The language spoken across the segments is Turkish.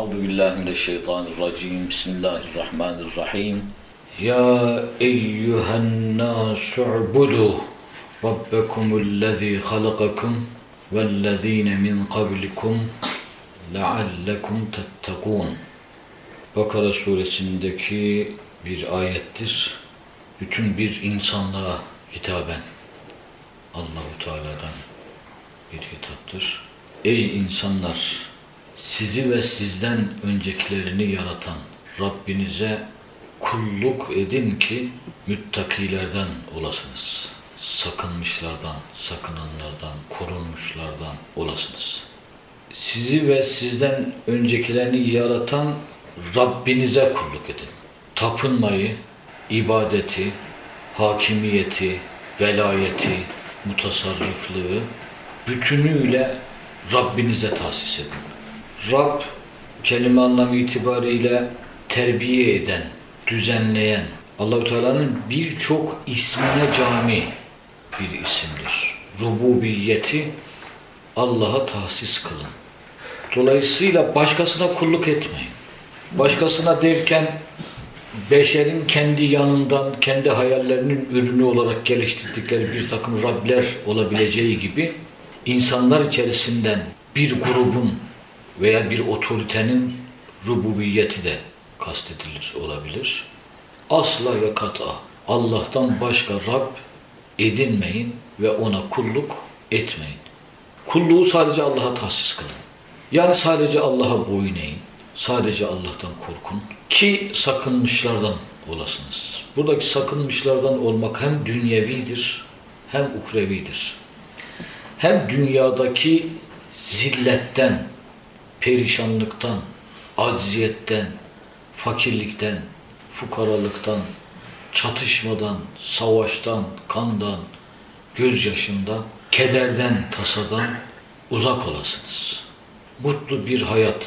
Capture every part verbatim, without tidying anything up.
Euzubillahimineşşeytanirracim. Bismillahirrahmanirrahim. Ya eyyühen nâsu'budu rabbekumullezî halakakum vellezîne min kablikum leallekum tettekûn. Bakara suresindeki bir ayettir. Bütün bir insanlığa hitaben Allah-u Teala'dan bir hitaptır. Ey insanlar! Sizi ve sizden öncekilerini yaratan Rabbinize kulluk edin ki müttakilerden olasınız. Sakınmışlardan, sakınanlardan, korunmuşlardan olasınız. Sizi ve sizden öncekilerini yaratan Rabbinize kulluk edin. Tapınmayı, ibadeti, hakimiyeti, velayeti, mutasarrıflığı bütünüyle Rabbinize tahsis edin. Rab, kelime anlamı itibariyle terbiye eden, düzenleyen, Allah-u Teala'nın birçok ismine cami bir isimdir. Rububiyeti Allah'a tahsis kılın. Dolayısıyla başkasına kulluk etmeyin. Başkasına derken beşerin kendi yanından, kendi hayallerinin ürünü olarak geliştirdikleri bir takım Rabler olabileceği gibi insanlar içerisinden bir grubun veya bir otoritenin rububiyeti de kastedilir olabilir. Asla ve kat'a Allah'tan başka Rab edinmeyin ve ona kulluk etmeyin. Kulluğu sadece Allah'a tahsis kılın. Yani sadece Allah'a boyun eğin. Sadece Allah'tan korkun ki sakınmışlardan olasınız. Buradaki sakınmışlardan olmak hem dünyevidir hem uhrevidir. Hem dünyadaki zilletten, perişanlıktan, acziyetten, fakirlikten, fukaralıktan, çatışmadan, savaştan, kandan, gözyaşından, kederden, tasadan uzak olasınız. Mutlu bir hayat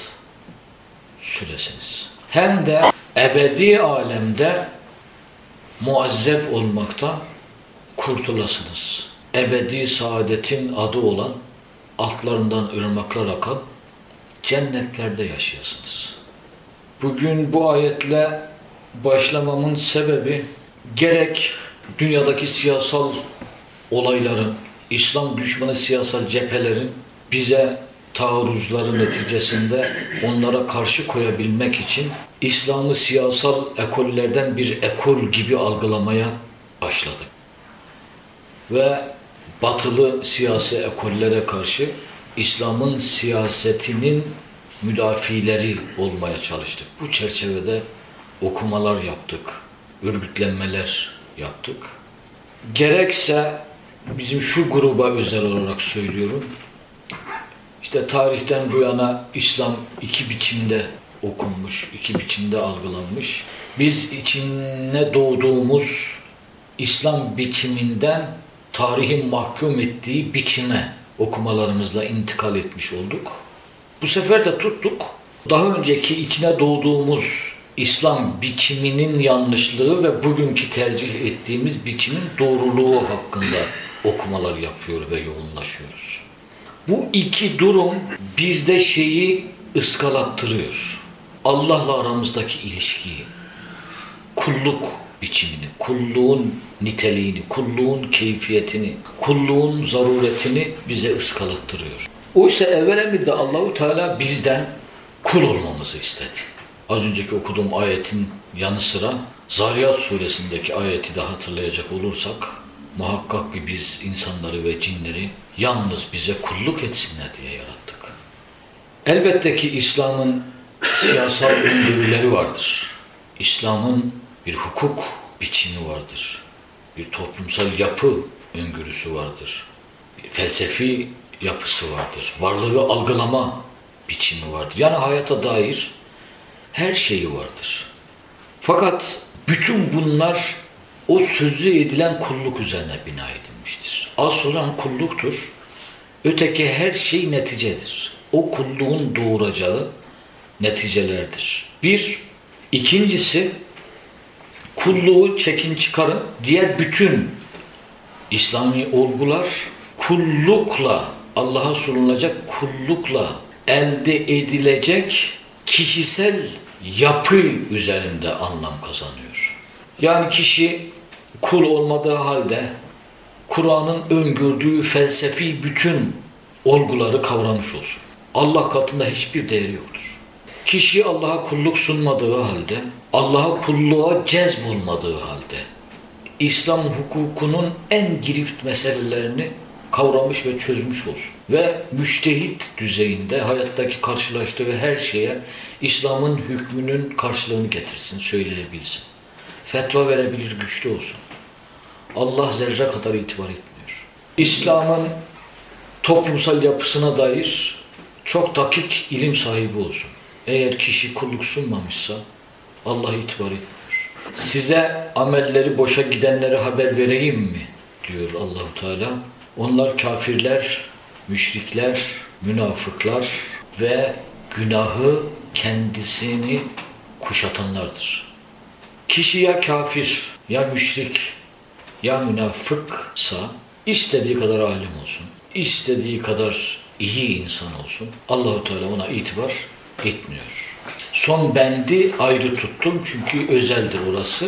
süresiniz. Hem de ebedi alemde muazzeb olmaktan kurtulasınız. Ebedi saadetin adı olan, altlarından ırmaklar akan cennetlerde yaşayasınız. Bugün bu ayetle başlamamın sebebi gerek dünyadaki siyasal olayların, İslam düşmanı siyasal cephelerin bize taarruzları neticesinde onlara karşı koyabilmek için İslam'ı siyasal ekollerden bir ekol gibi algılamaya başladık. Ve batılı siyasi ekollere karşı İslam'ın siyasetinin müdafileri olmaya çalıştık. Bu çerçevede okumalar yaptık, örgütlenmeler yaptık. Gerekse bizim şu gruba özel olarak söylüyorum, İşte tarihten bu yana İslam iki biçimde okunmuş, iki biçimde algılanmış. Biz içine doğduğumuz İslam biçiminden tarihin mahkum ettiği biçime okumalarımızla intikal etmiş olduk. Bu sefer de tuttuk. Daha önceki içine doğduğumuz İslam biçiminin yanlışlığı ve bugünkü tercih ettiğimiz biçimin doğruluğu hakkında okumalar yapıyor ve yoğunlaşıyoruz. Bu iki durum bizde şeyi ıskalattırıyor. Allah'la aramızdaki ilişkiyi, kulluk biçimini, kulluğun niteliğini, kulluğun keyfiyetini, kulluğun zaruretini bize ıskalattırıyor. Oysa evvel emirde Allah-u Teala bizden kul olmamızı istedi. Az önceki okuduğum ayetin yanı sıra Zariyat suresindeki ayeti de hatırlayacak olursak, muhakkak ki biz insanları ve cinleri yalnız bize kulluk etsinler diye yarattık. Elbette ki İslam'ın siyasal öngörüleri vardır. İslam'ın bir hukuk biçimi vardır. Bir toplumsal yapı öngörüsü vardır. Bir felsefi yapısı vardır. Varlığı algılama biçimi vardır. Yani hayata dair her şeyi vardır. Fakat bütün bunlar o sözü edilen kulluk üzerine bina edilmiştir. Asıl olan kulluktur. Öteki her şey neticedir. O kulluğun doğuracağı neticelerdir. Bir, ikincisi kulluğu çekin çıkarın. Diğer bütün İslami olgular kullukla, Allah'a sunulacak kullukla elde edilecek kişisel yapı üzerinde anlam kazanıyor. Yani kişi kul olmadığı halde Kur'an'ın öngördüğü felsefi bütün olguları kavramış olsun. Allah katında hiçbir değeri yoktur. Kişi Allah'a kulluk sunmadığı halde, Allah'a kulluğa cezbolmadığı halde, İslam hukukunun en girift meselelerini kavramış ve çözmüş olsun. Ve müştehit düzeyinde hayattaki karşılaştığı her şeye İslam'ın hükmünün karşılığını getirsin, söyleyebilsin. Fetva verebilir güçlü olsun. Allah zerre kadar itibar etmiyor. İslam'ın toplumsal yapısına dair çok dakik ilim sahibi olsun. Eğer kişi kulluk sunmamışsa Allah itibar etmiyor. Size amelleri boşa gidenlere haber vereyim mi? Diyor Allahu Teala. Onlar kafirler, müşrikler, münafıklar ve günahı kendisini kuşatanlardır. Kişi ya kafir, ya müşrik, ya münafıksa istediği kadar alim olsun, istediği kadar iyi insan olsun, Allahu Teala ona itibar etmiyor. Son bendi ayrı tuttum çünkü özeldir orası.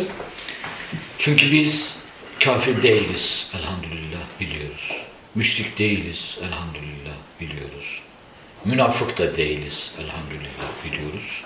Çünkü biz kafir değiliz elhamdülillah biliyoruz. Müşrik değiliz elhamdülillah biliyoruz. Münafık da değiliz elhamdülillah biliyoruz.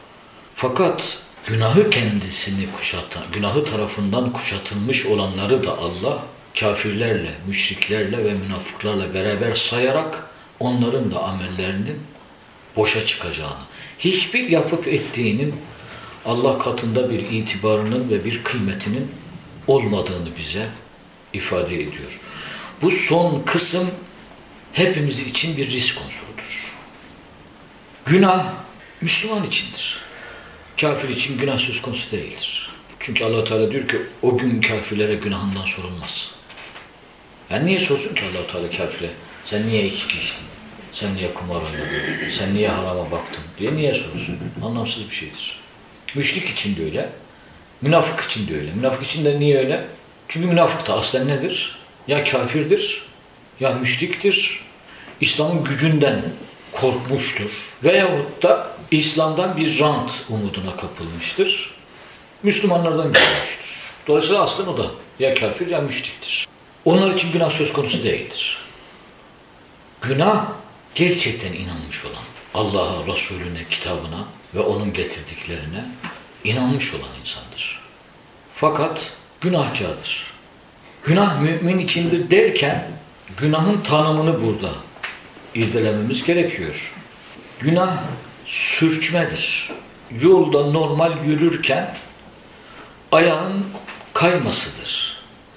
Fakat günahı kendisini kuşatan, günahı tarafından kuşatılmış olanları da Allah kafirlerle, müşriklerle ve münafıklarla beraber sayarak onların da amellerinin boşa çıkacağını, hiçbir yapıp ettiğinin Allah katında bir itibarının ve bir kıymetinin olmadığını bize ifade ediyor. Bu son kısım hepimiz için bir risk unsurudur. Günah Müslüman içindir. Kafir için günah söz konusu değildir. Çünkü Allah Teala diyor ki o gün kafirlere günahından sorulmaz. Yani niye sorsun ki Allah Teala kafire? Sen niye içki içtin? Sen niye kumar oynadın? Sen niye harama baktın? diye niye sorsun? Anlamsız bir şeydir. Müşrik için de öyle. Münafık için de öyle. Münafık için de niye öyle? Çünkü münafık da aslen nedir? Ya kafirdir, ya müşriktir. İslam'ın gücünden korkmuştur. Veyahut da İslam'dan bir rant umuduna kapılmıştır. Müslümanlardan görmüştür. Dolayısıyla aslen o da ya kafir ya müşriktir. Onlar için günah söz konusu değildir. Günah gerçekten inanmış olan, Allah'a, Resulüne, kitabına ve onun getirdiklerine inanmış olan insandır. Fakat günahkardır. Günah mümin içindir derken günahın tanımını burada irdelememiz gerekiyor. Günah sürçmedir. Yolda normal yürürken ayağın kaymasıdır.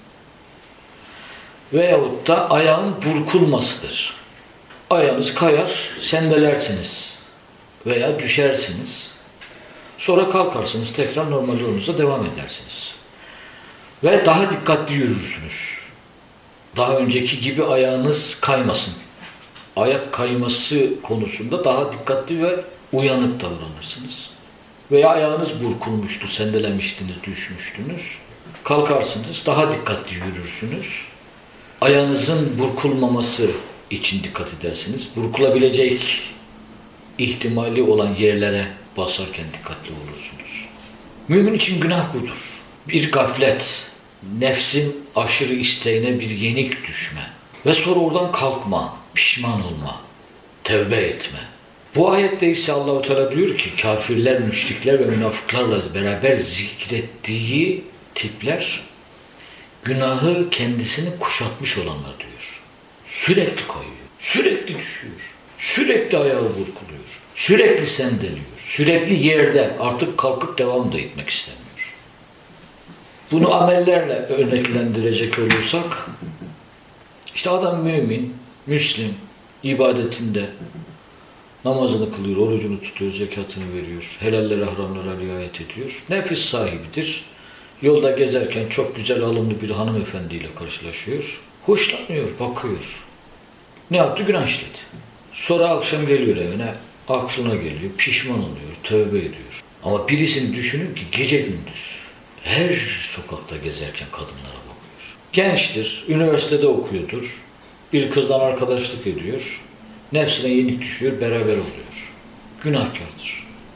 Veyahut da ayağın burkulmasıdır. Ayağınız kayar, sendelersiniz veya düşersiniz. Sonra kalkarsınız, tekrar normal yolunuza devam edersiniz. Ve daha dikkatli yürürsünüz. Daha önceki gibi ayağınız kaymasın. Ayak kayması konusunda daha dikkatli ve uyanık davranırsınız. Veya ayağınız burkulmuştu, sendelemiştiniz, düşmüştünüz. Kalkarsınız, daha dikkatli yürürsünüz. Ayağınızın burkulmaması için dikkat edersiniz. Burkulabilecek ihtimali olan yerlere basarken dikkatli olursunuz. Mümin için günah budur. Bir gaflet, nefsin aşırı isteğine bir yenik düşme ve sonra oradan kalkma, pişman olma, tevbe etme. Bu ayette ise Allah-u Teala diyor ki kafirler, müşrikler ve münafıklarla beraber zikrettiği tipler günahı kendisini kuşatmış olanlar diyor. Sürekli kayıyor, sürekli düşüyor, sürekli ayağı burkuluyor, sürekli sendeliyor, sürekli yerde artık kalkıp devam da etmek istemiyor. Bunu amellerle örneklendirecek olursak, işte adam mümin, Müslim, ibadetinde namazını kılıyor, orucunu tutuyor, zekatını veriyor, helallere, haramlara riayet ediyor. Nefis sahibidir. Yolda gezerken çok güzel, alımlı bir hanımefendiyle karşılaşıyor. Hoşlanıyor, bakıyor. Ne yaptı? Günah işledi. Sonra akşam geliyor evine, aklına geliyor, pişman oluyor, tövbe ediyor. Ama birisini düşünün ki gece gündüz her sokakta gezerken kadınlara bakıyor. Gençtir, üniversitede okuyordur, bir kızdan arkadaşlık ediyor, nefsine yenik düşüyor, beraber oluyor. Günahkardır.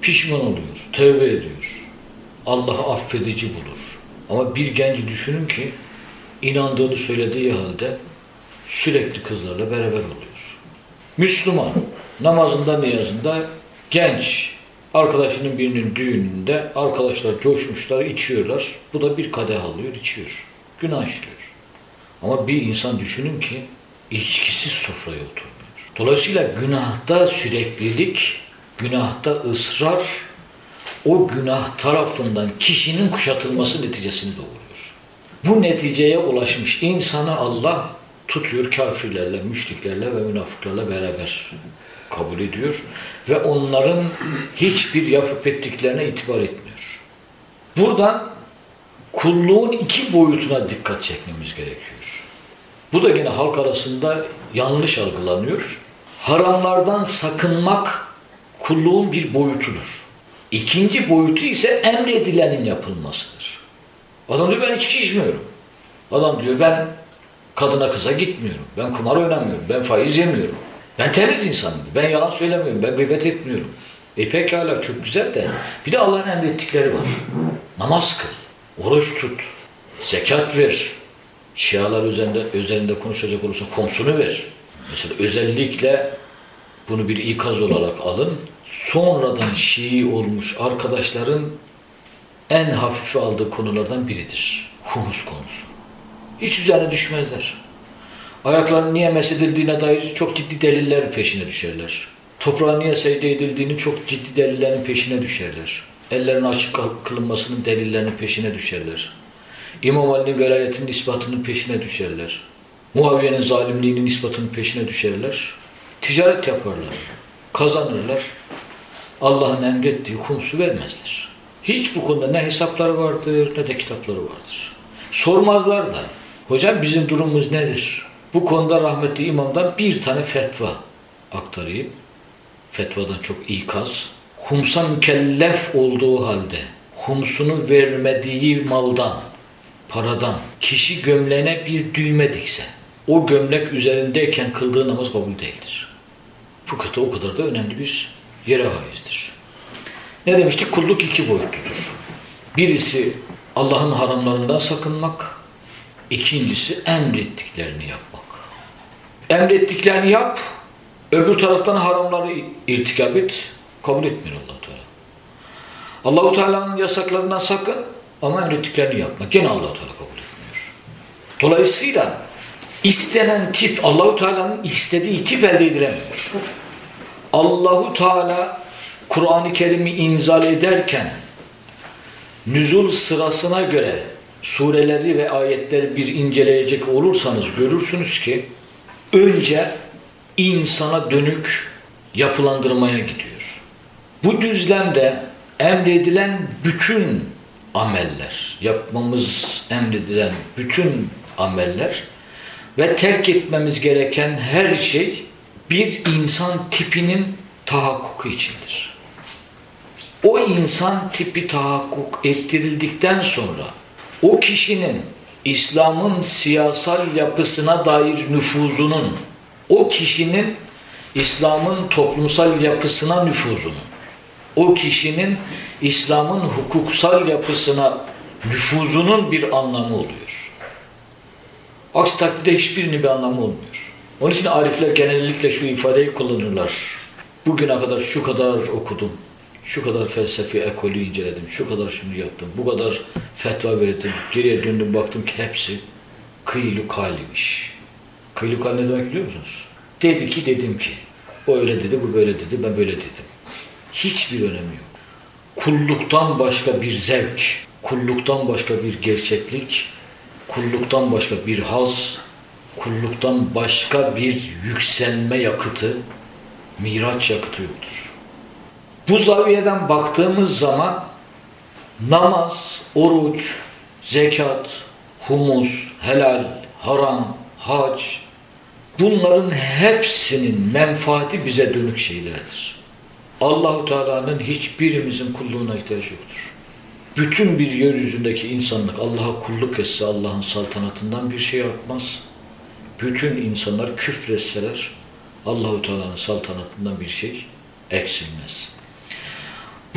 Pişman oluyor, tövbe ediyor. Allah'ı affedici bulur. Ama bir genci düşünün ki inandığını söylediği halde sürekli kızlarla beraber oluyor. Müslüman, namazında, niyazında, genç, arkadaşının birinin düğününde arkadaşlar coşmuşlar, içiyorlar. Bu da bir kadeh alıyor, içiyor. Günah işliyor. Ama bir insan düşünün ki içkisiz sofraya oturmuyor. Dolayısıyla günahta süreklilik, günahta ısrar, o günah tarafından kişinin kuşatılması neticesini doğuruyor. Bu neticeye ulaşmış insanı Allah tutuyor kafirlerle, müşriklerle ve münafıklarla beraber kabul ediyor ve onların hiçbir yapıp ettiklerine itibar etmiyor. Buradan kulluğun iki boyutuna dikkat çekmemiz gerekiyor. Bu da yine halk arasında yanlış algılanıyor. Haramlardan sakınmak kulluğun bir boyutudur. İkinci boyutu ise emredilenin yapılmasıdır. Adam diyor ben içki içmiyorum. Adam diyor ben kadına kıza gitmiyorum. Ben kumar oynamıyorum. Ben faiz yemiyorum. Ben temiz insanım. Ben yalan söylemiyorum. Ben gıybet etmiyorum. E pekala çok güzel de bir de Allah'ın emrettikleri var. Namaz kıl, oruç tut, zekat ver. Şialar üzerinde, üzerinde konuşacak olursa komsunu ver. Mesela özellikle bunu bir ikaz olarak alın. Sonradan Şii olmuş arkadaşların en hafife aldığı konulardan biridir. Humus konusu. Hiç üzerine düşmezler. Ayaklarının niye mesedildiğine dair çok ciddi deliller peşine düşerler. Toprağa niye secde edildiğini çok ciddi delillerin peşine düşerler. Ellerin açık kılınmasının delillerinin peşine düşerler. İmam Ali'nin velayetinin ispatının peşine düşerler. Muaviye'nin zalimliğinin ispatının peşine düşerler. Ticaret yaparlar. Kazanırlar. Allah'ın emrettiği humusu vermezler. Hiç bu konuda ne hesapları vardır ne de kitapları vardır. Sormazlar da hocam bizim durumumuz nedir? Bu konuda rahmetli imamdan bir tane fetva aktarayım. Fetvadan çok ikaz. Humsa mükellef olduğu halde humsunu vermediği maldan, paradan kişi gömleğine bir düğme dikse o gömlek üzerindeyken kıldığı namaz kabul değildir. Fıkıhta o kadar da önemli bir yere haizdir. Ne demiştik? Kulluk iki boyutludur. Birisi Allah'ın haramlarından sakınmak, ikincisi emrettiklerini yapmak. Emrettiklerini yap, öbür taraftan haramları irtikab et, kabul etmiyor Allah-u Teala. Allah-u Teala'nın yasaklarından sakın ama emrettiklerini yapma. Gene Allah-u Teala kabul etmiyor. Dolayısıyla istenen tip, Allah-u Teala'nın istediği tip elde edilemiyor. Allah-u Teala Kur'an-ı Kerim'i inzal ederken nüzul sırasına göre sureleri ve ayetleri bir inceleyecek olursanız görürsünüz ki önce insana dönük yapılandırmaya gidiyor. Bu düzlemde emredilen bütün ameller, yapmamız emredilen bütün ameller ve terk etmemiz gereken her şey bir insan tipinin tahakkuku içindir. O insan tipi tahakkuk ettirildikten sonra o kişinin İslam'ın siyasal yapısına dair nüfuzunun, o kişinin İslam'ın toplumsal yapısına nüfuzunun, o kişinin İslam'ın hukuksal yapısına nüfuzunun bir anlamı oluyor. Aksi takdirde hiçbirinin bir anlamı olmuyor. Onun için arifler genellikle şu ifadeyi kullanırlar. Bugüne kadar şu kadar okudum, şu kadar felsefi ekolü inceledim, şu kadar şunu yaptım, bu kadar fetva verdim, geriye döndüm baktım ki hepsi kıylu kaliymiş. Kıylu kal ne demek biliyor musunuz? Dedi ki dedim ki, o öyle dedi, bu böyle dedi, ben böyle dedim. Hiçbir önemi yok. Kulluktan başka bir zevk, kulluktan başka bir gerçeklik, kulluktan başka bir haz, kulluktan başka bir yükselme yakıtı, miraç yakıtı yoktur. Bu zaviyeden baktığımız zaman namaz, oruç, zekat, humus, helal, haram, hac, bunların hepsinin menfaati bize dönük şeylerdir. Allah-u Teala'nın hiçbirimizin kulluğuna ihtiyacı yoktur. Bütün bir yeryüzündeki insanlık Allah'a kulluk etse Allah'ın saltanatından bir şey artmaz. Bütün insanlar küfretseler Allah-u Teala'nın saltanatından bir şey eksilmez.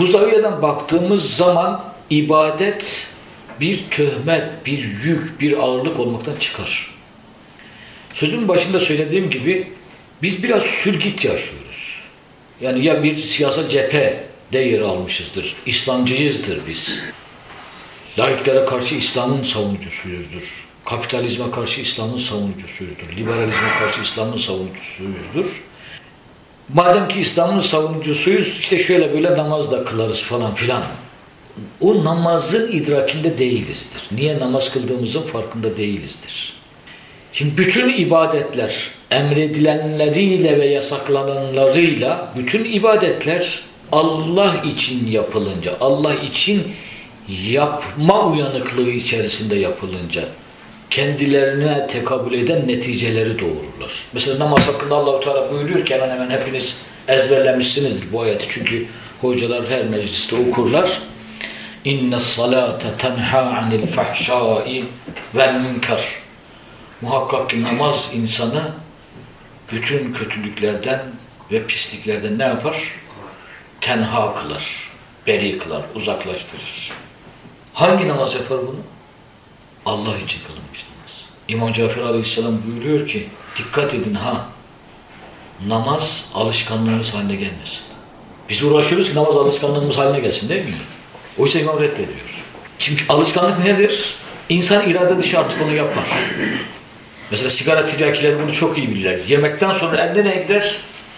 Bu zaviyeden baktığımız zaman ibadet bir töhmet, bir yük, bir ağırlık olmaktan çıkar. Sözün başında söylediğim gibi biz biraz sürgit yaşıyoruz. Yani ya bir siyasal cephede yer almışızdır, İslamcıyızdır biz. Laiklere karşı İslam'ın savunucusuyuzdur. Kapitalizme karşı İslam'ın savunucusuyuzdur. Liberalizme karşı İslam'ın savunucusuyuzdur. Madem ki İslam'ın savunucusuyuz, işte şöyle böyle namaz da kılarız falan filan. O namazın idrakinde değilizdir. Niye namaz kıldığımızın farkında değilizdir. Şimdi bütün ibadetler, emredilenleriyle ve yasaklananlarıyla, bütün ibadetler Allah için yapılınca, Allah için yapma uyanıklığı içerisinde yapılınca, kendilerine tekabül eden neticeleri doğururlar. Mesela namaz hakkında Allah-u Teala buyuruyor ki hemen hemen hepiniz ezberlemişsinizdir bu ayeti. Çünkü hocalar her mecliste okurlar. İnne salate tenha anil fahşai vel münker. Muhakkak ki namaz insanı bütün kötülüklerden ve pisliklerden ne yapar? Tenha kılar, beri kılar, uzaklaştırır. Hangi namaz yapar bunu? Allah için kılınmış namaz. İmam Cafer Aleyhisselam buyuruyor ki, dikkat edin ha, namaz alışkanlığınız haline gelmesin. Biz uğraşıyoruz ki namaz alışkanlığımız haline gelsin değil mi? Oysa İmam reddediyor. Çünkü alışkanlık nedir? İnsan irade dışı artık onu yapar. Mesela sigara tiryakileri bunu çok iyi bilirler. Yemekten sonra eline ne gider?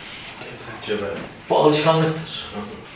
Bu alışkanlıktır.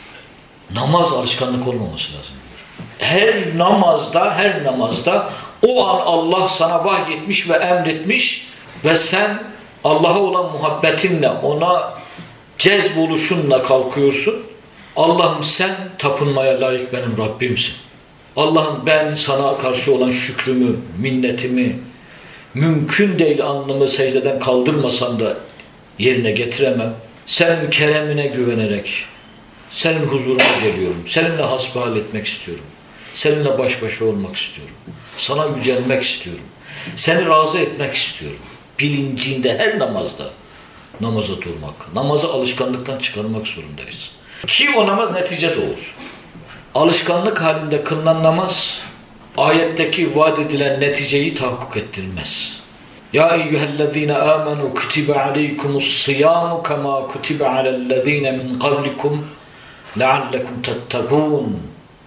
Namaz alışkanlık olmaması lazım diyor. Her namazda, her namazda o an Allah sana vahyetmiş ve emretmiş ve sen Allah'a olan muhabbetinle, ona cezboluşunla kalkıyorsun. Allah'ım sen tapınmaya layık benim Rabbimsin. Allah'ım ben sana karşı olan şükrümü, minnetimi, mümkün değil alnımı secdeden kaldırmasam da yerine getiremem. Senin keremine güvenerek senin huzuruna geliyorum. Seninle hasbihal etmek istiyorum. Seninle baş başa olmak istiyorum. Sana yücelmek istiyorum. Seni razı etmek istiyorum. Bilincinde her namazda namaza durmak. Namazı alışkanlıktan çıkarmak zorundayız. Ki o namaz netice doğursun. Alışkanlık halinde kılınan namaz ayetteki vaat edilen neticeyi tahakkuk ettirmez. Ya eyyühellezine amenu kutibe aleykumus siyamu kema kutibe alellezine min qablikum leallekum tettegûn.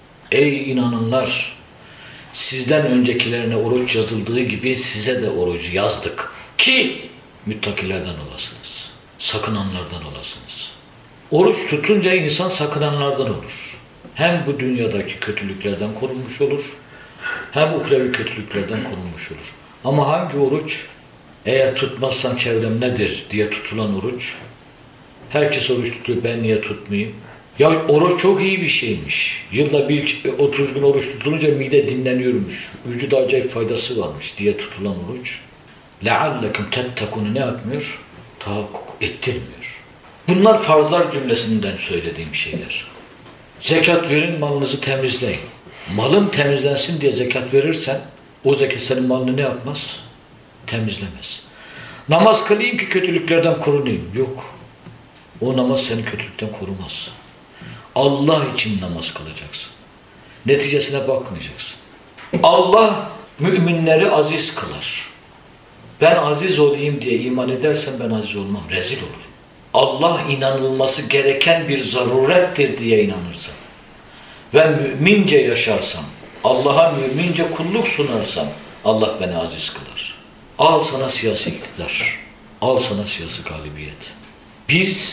Ey inananlar! Sizden öncekilerine oruç yazıldığı gibi size de orucu yazdık ki müttakilerden olasınız. Sakınanlardan olasınız. Oruç tutunca insan sakınanlardan olur. Hem bu dünyadaki kötülüklerden korunmuş olur, hem uhrevi kötülüklerden korunmuş olur. Ama hangi oruç? Eğer tutmazsam çevrem nedir diye tutulan oruç. Herkes oruç tutuyor, ben niye tutmayayım? Ya oruç çok iyi bir şeymiş. Yılda bir otuz gün oruç tutulunca mide dinleniyormuş. Vücuda acayip faydası varmış diye tutulan oruç. لَعَلَّكُمْ تَتَّقُونَ ne yapmıyor? Tahakkuk ettirmiyor. Bunlar farzlar cümlesinden söylediğim şeyler. Zekat verin, malınızı temizleyin. Malın temizlensin diye zekat verirsen, o zekat senin malını ne yapmaz? Temizlemez. Namaz kılayım ki kötülüklerden korunayım. Yok. O namaz seni kötülükten korumaz. Allah için namaz kılacaksın. Neticesine bakmayacaksın. Allah müminleri aziz kılar. Ben aziz olayım diye iman edersem ben aziz olmam, rezil olurum. Allah inanılması gereken bir zarurettir diye inanırsam ve mümince yaşarsam, Allah'a mümince kulluk sunarsam Allah beni aziz kılar. Al sana siyasi iktidar, al sana siyasi galibiyet. Biz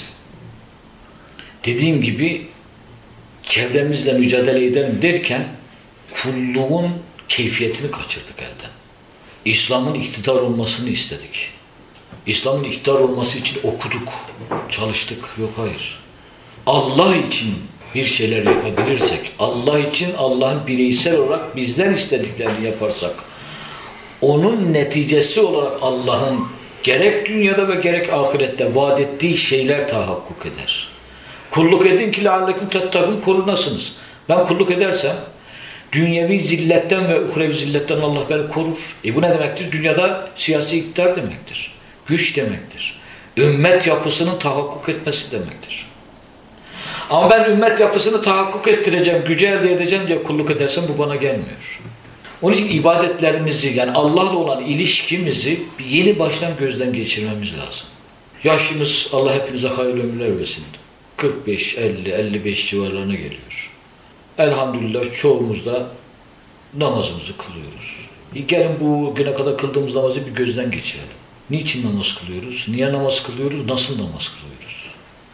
dediğim gibi çevremizle mücadele edelim derken kulluğun keyfiyetini kaçırdık elden. İslam'ın iktidar olmasını istedik. İslam'ın iktidar olması için okuduk, çalıştık. Yok hayır. Allah için bir şeyler yapabilirsek, Allah için Allah'ın bireysel olarak bizden istediklerini yaparsak, onun neticesi olarak Allah'ın gerek dünyada ve gerek ahirette vaat ettiği şeyler tahakkuk eder. Kulluk edin ki leallekum tettegûn, korunasınız. Ben kulluk edersem dünyevi zilletten ve uhrevi zilletten Allah beni korur. E bu ne demektir? Dünyada siyasi iktidar demektir. Güç demektir. Ümmet yapısının tahakkuk etmesi demektir. Ama ben ümmet yapısını tahakkuk ettireceğim, gücü elde edeceğim diye kulluk edersem bu bana gelmiyor. Onun için ibadetlerimizi, yani Allah'la olan ilişkimizi yeni baştan gözden geçirmemiz lazım. Yaşımız, Allah hepinize hayırlı ömürler versin, kırk beş, elli, elli beş civarlarına geliyor. Elhamdülillah çoğumuz da namazımızı kılıyoruz. Gelin bu güne kadar kıldığımız namazı bir gözden geçirelim. Niçin namaz kılıyoruz? Niye namaz kılıyoruz? Nasıl namaz kılıyoruz?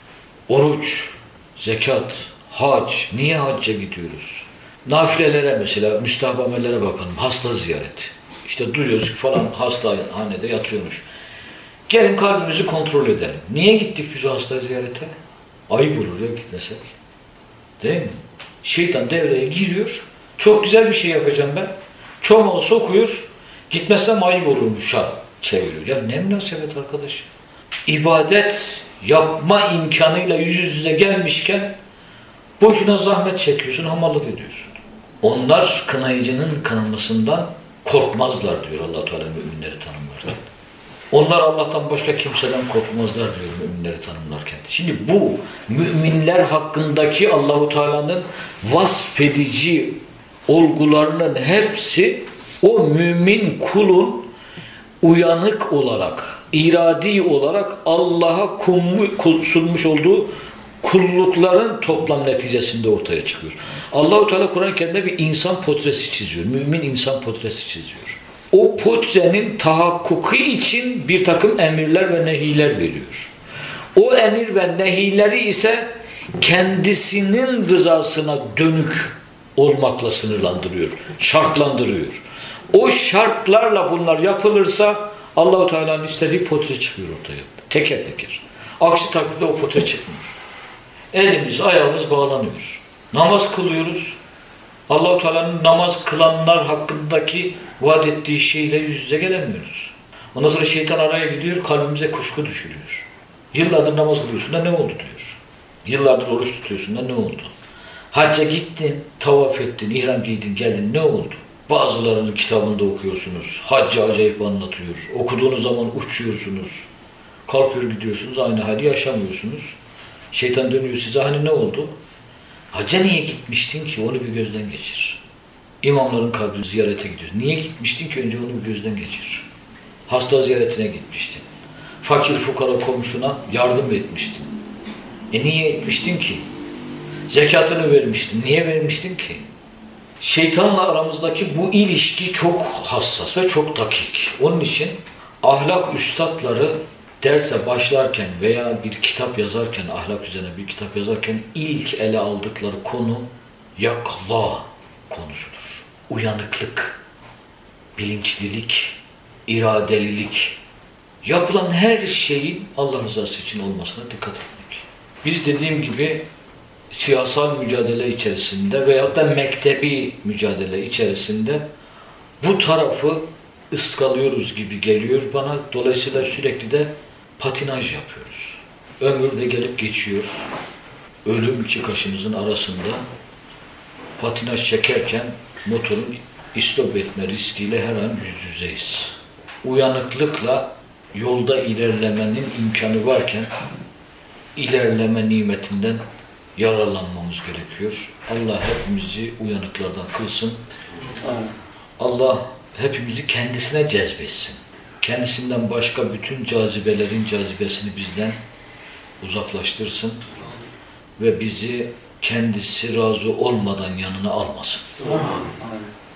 Oruç, zekat, hac. Niye hacca gidiyoruz? Nafilelere mesela, müstahap amellere bakalım. Hasta ziyareti. İşte duyuyoruz ki falan hastahanede yatıyormuş. Gelin kalbimizi kontrol edelim. Niye gittik biz o hasta ziyarete? Ayıp olur ya gitmesek. Değil mi? Şeytan devreye giriyor. Çok güzel bir şey yapacağım ben. Çomağı sokuyor. Gitmezsem ayıp olurmuş ha çeviriyor. Ya ne münasebet arkadaş. İbadet yapma imkanıyla yüz yüze gelmişken boşuna zahmet çekiyorsun, hamallık ediyorsun. Onlar kınayıcının kınamasından korkmazlar diyor Allah Teala müminleri tanımlarken. Onlar Allah'tan başka kimseden korkmazlar diyor müminleri tanımlarken. Şimdi bu müminler hakkındaki Allahu Teala'nın vasfedici olgularının hepsi o mümin kulun uyanık olarak, iradi olarak Allah'a sunmuş olduğu kullukların toplam neticesinde ortaya çıkıyor. Allahu Teala Kur'an-ı Kerim'de bir insan portresi çiziyor. Mümin insan portresi çiziyor. O portrenin tahakkuku için bir takım emirler ve nehiler veriyor. O emir ve nehileri ise kendisinin rızasına dönük olmakla sınırlandırıyor, şartlandırıyor. O şartlarla bunlar yapılırsa Allah-u Teala'nın istediği portre çıkıyor ortaya. Teker teker. Aksi takdirde o portre çıkmıyor. Elimiz, ayağımız bağlanıyor. Namaz kılıyoruz. Allah-u Teala'nın namaz kılanlar hakkındaki vaat ettiği şeyle yüz yüze gelemiyoruz. Ondan sonra şeytan araya gidiyor, kalbimize kuşku düşürüyor. Yıllardır namaz kılıyorsun da ne oldu diyor. Yıllardır oruç tutuyorsun da ne oldu? Hacca gittin, tavaf ettin, ihram giydin, geldin, ne oldu? Bazılarının kitabında okuyorsunuz, haccı acayip anlatıyor. Okuduğunuz zaman uçuyorsunuz. Kalkıyor gidiyorsunuz, aynı hali yaşamıyorsunuz. Şeytan dönüyor size, hani ne oldu? Hacca niye gitmiştin ki? Onu bir gözden geçir. İmamların kabrini ziyarete gidiyorsun. Niye gitmiştin ki? Önce onu bir gözden geçir. Hasta ziyaretine gitmiştin. Fakir fukara komşuna yardım etmiştin. E niye etmiştin ki? Zekatını vermiştin. Niye vermiştin ki? Şeytanla aramızdaki bu ilişki çok hassas ve çok dakik. Onun için ahlak üstadları derse başlarken veya bir kitap yazarken, ahlak üzerine bir kitap yazarken ilk ele aldıkları konu yakla konusudur. Uyanıklık, bilinçlilik, iradelilik. Yapılan her şeyin Allah rızası için olmasına dikkat etmek. Biz dediğim gibi siyasal mücadele içerisinde veyahut da mektebi mücadele içerisinde bu tarafı ıskalıyoruz gibi geliyor bana. Dolayısıyla sürekli de patinaj yapıyoruz. Ömür de gelip geçiyor. Ölüm iki kaşımızın arasında patinaj çekerken motorun istop etme riskiyle her an yüz yüzeyiz. Uyanıklıkla yolda ilerlemenin imkanı varken ilerleme nimetinden yararlanmamız gerekiyor. Allah hepimizi uyanıklardan kılsın. Allah hepimizi kendisine cezbetsin. Kendisinden başka bütün cazibelerin cazibesini bizden uzaklaştırsın ve bizi kendisi razı olmadan yanına almasın.